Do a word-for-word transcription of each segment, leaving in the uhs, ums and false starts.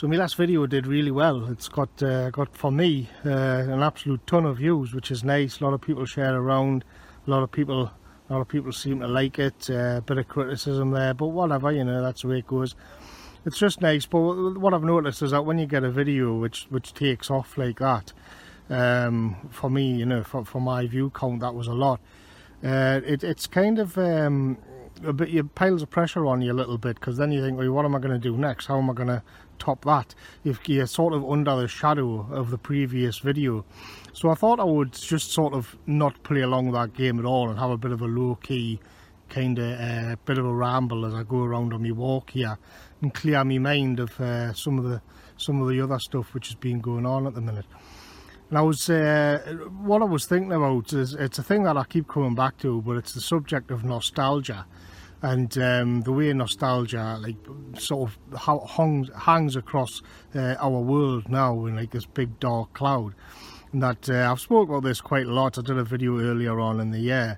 So my last video did really well. It's got uh, got for me uh, an absolute ton of views, which is nice. A lot of people share around. A lot of people, a lot of people seem to like it. A uh, bit of criticism there, but whatever, you know, that's the way it goes. It's just nice. But what I've noticed is that when you get a video which which takes off like that, um, for me, you know, for for my view count, that was a lot. Uh, it, it's kind of um, a bit, it piles of pressure on you a little bit, because then you think, well, what am I going to do next? How am I going to top that? If you're sort of under the shadow of the previous video. So I thought I would just sort of not play along that game at all and have a bit of a low-key kind of uh, bit of a ramble as I go around on my walk here and clear my mind of uh, some of the some of the other stuff which has been going on at the minute. And I was, uh, what I was thinking about is, it's a thing that I keep coming back to, but it's the subject of nostalgia, and um, the way nostalgia, like, sort of hangs, hangs across uh, our world now in like this big dark cloud. And that uh, I've spoke about this quite a lot. I did a video earlier on in the year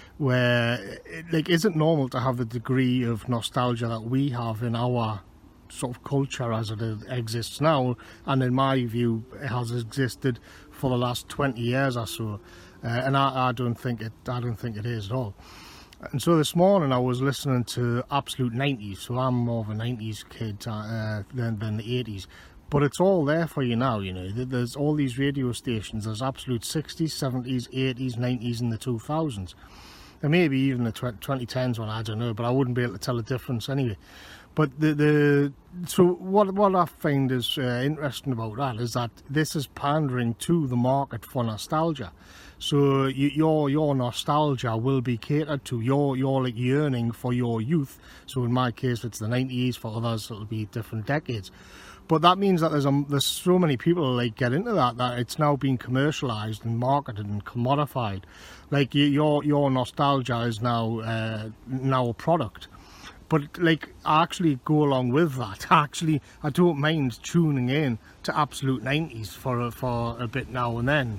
where, it, like, is it normal to have the degree of nostalgia that we have in our sort of culture as it exists now, and in my view it has existed for the last twenty years or so, uh, and I, I don't think it I don't think it is at all. And so this morning I was listening to absolute nineties, so I'm more of a nineties kid uh, than, than the eighties, but it's all there for you now, you know. There's all these radio stations. There's absolute sixties, seventies, eighties, nineties and the two thousands, and maybe even the twenty tens one, I don't know, but I wouldn't be able to tell the difference anyway. But the, the so what what I find is uh, interesting about that is that this is pandering to the market for nostalgia. So you, your your nostalgia will be catered to. Your your like yearning for your youth. So in my case, it's the nineties. For others, it'll be different decades. But that means that there's a, there's so many people like get into that that it's now being commercialized and marketed and commodified. Like your your nostalgia is now uh, now a product. But like, I actually go along with that. Actually, I don't mind tuning in to absolute nineties for a, for a bit now and then.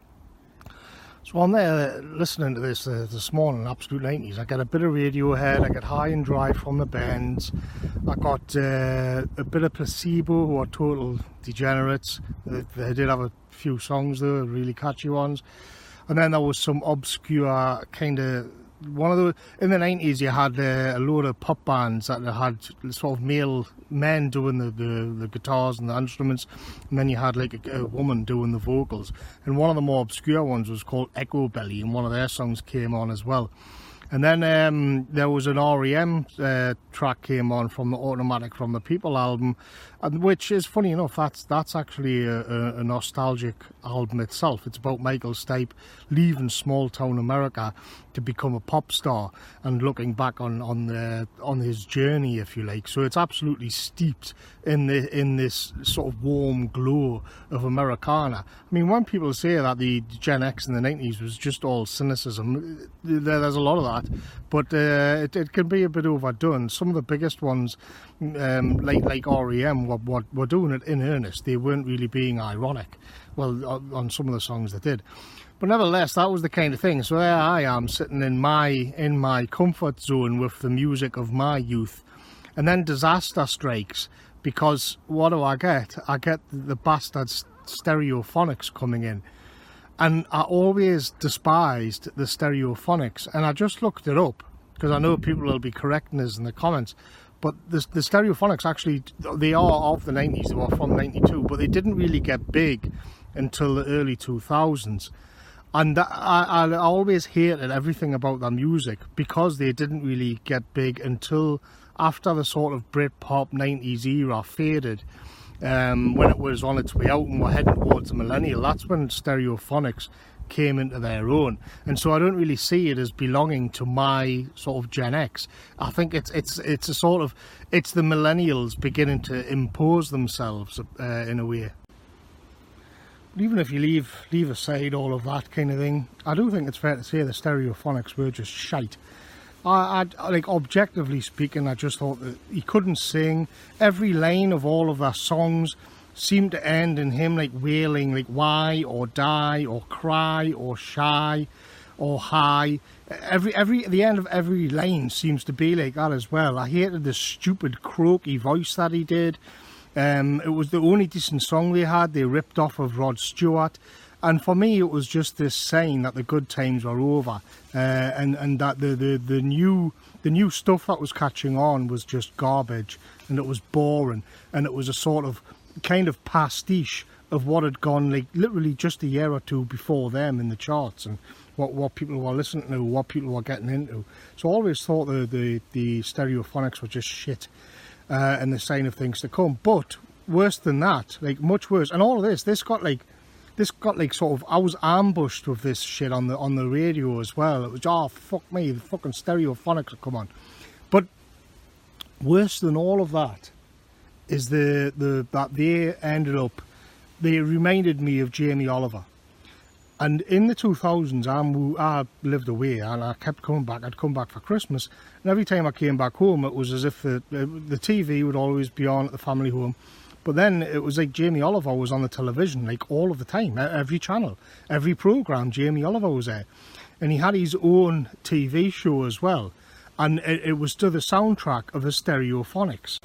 So I'm there listening to this uh, this morning, absolute nineties. I get a bit of Radiohead, I get High and Dry from the Bends, I got uh, a bit of Placebo, who are total degenerates. They, they did have a few songs though, really catchy ones. And then there was some obscure kind of, one of the, in the nineties you had uh, a load of pop bands that had sort of male men doing the, the, the guitars and the instruments, and then you had like a, a woman doing the vocals, and one of the more obscure ones was called Echo Belly, and one of their songs came on as well. And then um, there was an R E M uh, track came on from the Automatic from the People album, and which is funny enough, that's that's actually a, a, a nostalgic album itself. It's about Michael Stipe leaving small town America to become a pop star and looking back on on the on his journey, if you like. So it's absolutely steeped in the in this sort of warm glow of Americana. I mean, when people say that the Gen X in the nineties was just all cynicism, there's a lot of that. But uh, it, it can be a bit overdone. Some of the biggest ones, um, like like R E M, were, were, were doing it in earnest. They weren't really being ironic. Well, on some of the songs they did. But nevertheless, that was the kind of thing. So there I am, sitting in my in my comfort zone with the music of my youth. And then disaster strikes, because what do I get? I get the bastard Stereophonics coming in. And I always despised the Stereophonics, and I just looked it up, because I know people will be correcting us in the comments, but the, the Stereophonics actually, they are of the nineties, they were from ninety-two, but they didn't really get big until the early two thousands. And I, I, I always hated everything about their music, because they didn't really get big until after the sort of Britpop nineties era faded. Um, when it was on its way out and we're heading towards the millennial, that's when Stereophonics came into their own. And so I don't really see it as belonging to my sort of Gen X. I think it's it's it's a sort of, it's the millennials beginning to impose themselves uh, in a way. But even if you leave leave aside all of that kind of thing, I do think it's fair to say the Stereophonics were just shite. I, I, like, objectively speaking, I just thought that he couldn't sing. Every line of all of their songs seemed to end in him like wailing, like why or die or cry or shy or high. Every every the end of every line seems to be like that as well. I hated the stupid croaky voice that he did. Um, it was the only decent song they had. They ripped off of Rod Stewart. And for me, it was just this saying that the good times were over, uh, and and that the, the the new the new stuff that was catching on was just garbage, and it was boring, and it was a sort of kind of pastiche of what had gone like literally just a year or two before them in the charts, and what what people were listening to, what people were getting into. So I always thought the the, the Stereophonics were just shit, uh, and the sign of things to come. But worse than that, like much worse, and all of this, this got like. This got like sort of, I was ambushed with this shit on the on the radio as well. It was, oh fuck me, the fucking Stereophonics have come on. But worse than all of that is the the that they ended up, they reminded me of Jamie Oliver. And in the two thousands, I, moved, I lived away, and I kept coming back. I'd come back for Christmas, and every time I came back home, it was as if the the T V would always be on at the family home. But then it was like Jamie Oliver was on the television, like all of the time, every channel, every programme, Jamie Oliver was there. And he had his own T V show as well. And it, it was to the soundtrack of the Stereophonics.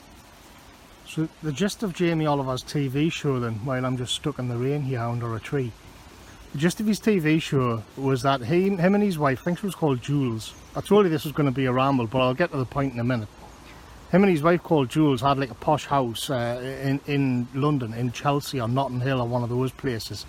So the gist of Jamie Oliver's T V show then, while I'm just stuck in the rain here under a tree. The gist of his T V show was that he, him and his wife, I think she was called Jules. I told you this was going to be a ramble, but I'll get to the point in a minute. Him and his wife called Jules had like a posh house uh, in, in London, in Chelsea or Notting Hill or one of those places.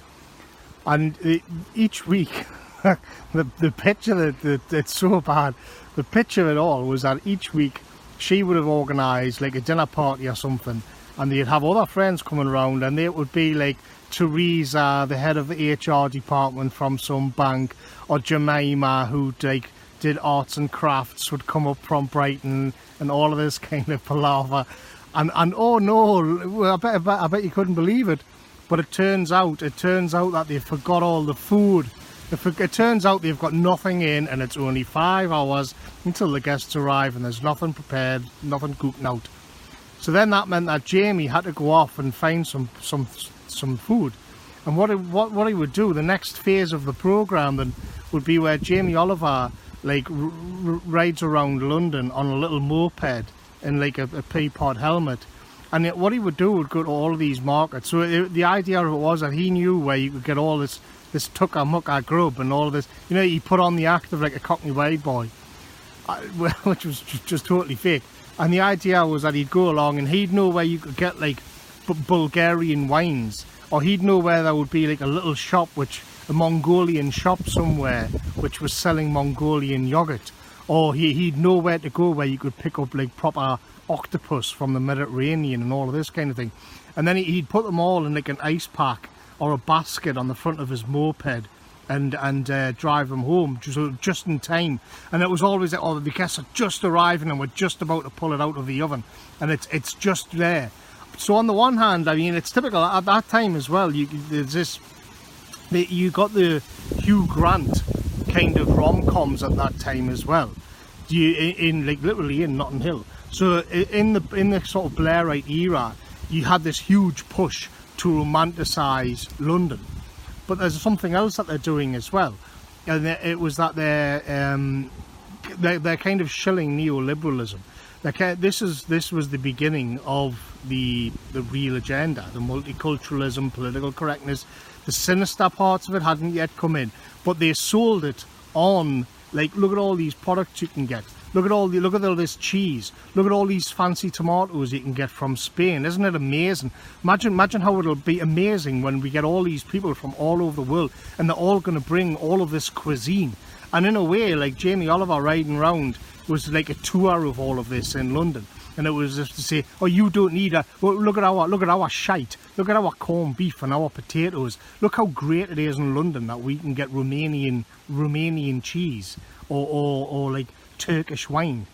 And it, each week, the, the picture, that, that it's so bad, the picture of it all was that each week she would have organised like a dinner party or something, and they'd have other friends coming around, and it would be like Teresa, the head of the H R department from some bank, or Jemima, who like did arts and crafts, would come up from Brighton, and all of this kind of palaver, and and oh no, I bet, I bet I bet you couldn't believe it, but it turns out it turns out that they forgot all the food. It, it turns out they've got nothing in, and it's only five hours until the guests arrive, and there's nothing prepared, nothing cooking out. So then that meant that Jamie had to go off and find some some some food, and what it, what what he would do, the next phase of the programme then would be where Jamie Oliver like r r rides around London on a little moped in like a, a pea pod helmet, and it, what he would do would go to all of these markets. So it, the idea of it was that he knew where you could get all this this tucker mucker grub and all of this, you know, he put on the act of like a Cockney white boy, uh, which was just, just totally fake. And the idea was that he'd go along and he'd know where you could get like B Bulgarian wines, or he'd know where there would be like a little shop, which a Mongolian shop somewhere which was selling Mongolian yogurt, or he, he'd know where to go where you could pick up like proper octopus from the Mediterranean and all of this kind of thing. And then he, he'd put them all in like an ice pack or a basket on the front of his moped and and uh, drive them home just, just in time. And it was always like, oh, the guests are just arriving and we're just about to pull it out of the oven, and it's it's just there. So on the one hand, I mean, it's typical at that time as well. You there's this the, you got the Hugh Grant kind of rom-coms at that time as well. You in, in like literally in Notting Hill. So in the in the sort of Blairite era, you had this huge push to romanticise London. But there's something else that they're doing as well, and it was that they're um, they're, they're kind of shilling neoliberalism. They're, this is this was the beginning of the the real agenda, the multiculturalism, political correctness. The sinister parts of it hadn't yet come in, but they sold it on like, look at all these products you can get. Look at all the look at all this cheese. Look at all these fancy tomatoes you can get from Spain. Isn't it amazing? Imagine, imagine how it'll be amazing when we get all these people from all over the world, and they're all going to bring all of this cuisine. And in a way, like Jamie Oliver riding around was like a tour of all of this in London, and it was just to say, oh, you don't need a. Well, look at our look at our shite. Look at our corned beef and our potatoes. Look how great it is in London that we can get Romanian Romanian cheese or or, or like Turkish wine.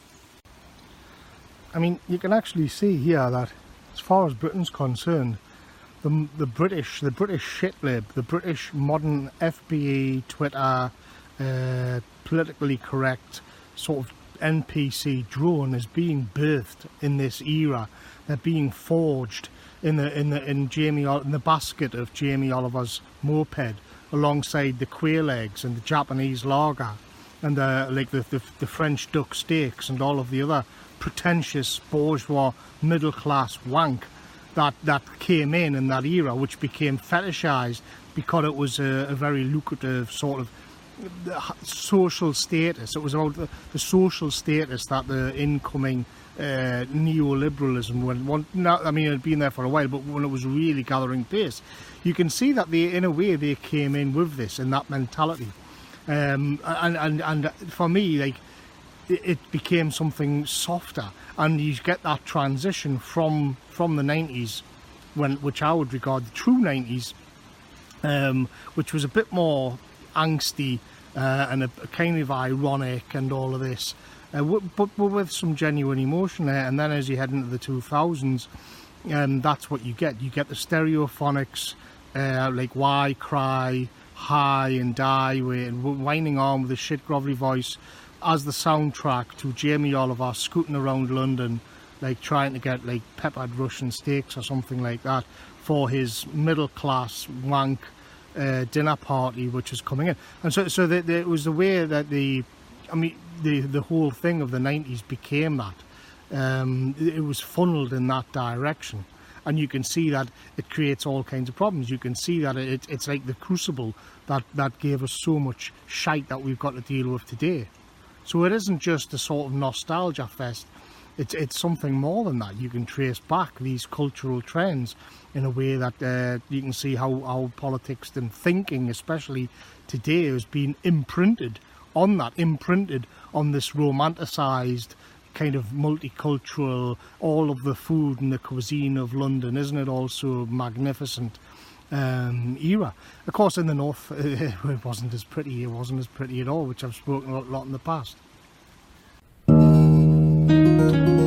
I mean, you can actually see here that as far as Britain's concerned, the, the British, the British shitlib, the British modern F B E, Twitter, uh, politically correct sort of N P C drone is being birthed in this era. They're being forged in the in the in Jamie in the basket of Jamie Oliver's moped, alongside the quail eggs and the Japanese lager, and the, like the, the, the French duck steaks and all of the other pretentious bourgeois middle class wank that that came in in that era, which became fetishized because it was a, a very lucrative sort of social status. It was about the, the social status that the incoming uh, neoliberalism, when one, not, I mean, it had been there for a while, but when it was really gathering pace, you can see that they, in a way, they came in with this and that mentality. Um, and, and, and for me, like, it, it became something softer, and you get that transition from from the nineties, when which I would regard the true nineties, um, which was a bit more angsty uh, and a, a kind of ironic and all of this, uh, but, but with some genuine emotion there. And then as you head into the two thousands, um, that's what you get. You get the stereophonics, uh, like Why Cry, High and Die, and whining on with a shit grovelly voice as the soundtrack to Jamie Oliver scooting around London, like trying to get like peppered Russian steaks or something like that for his middle class wank uh, dinner party which was coming in. And so so the, the, it was the way that the I mean the the whole thing of the nineties became that. Um, it was funneled in that direction, and you can see that it creates all kinds of problems. You can see that it, it's like the crucible that that gave us so much shite that we've got to deal with today. So it isn't just a sort of nostalgia fest. It's, it's something more than that. You can trace back these cultural trends in a way that uh, you can see how, how politics and thinking, especially today, has been imprinted on that, imprinted on this romanticised kind of multicultural, all of the food and the cuisine of London. Isn't it also magnificent um, era? Of course, in the north, it wasn't as pretty. It wasn't as pretty at all, which I've spoken a lot in the past.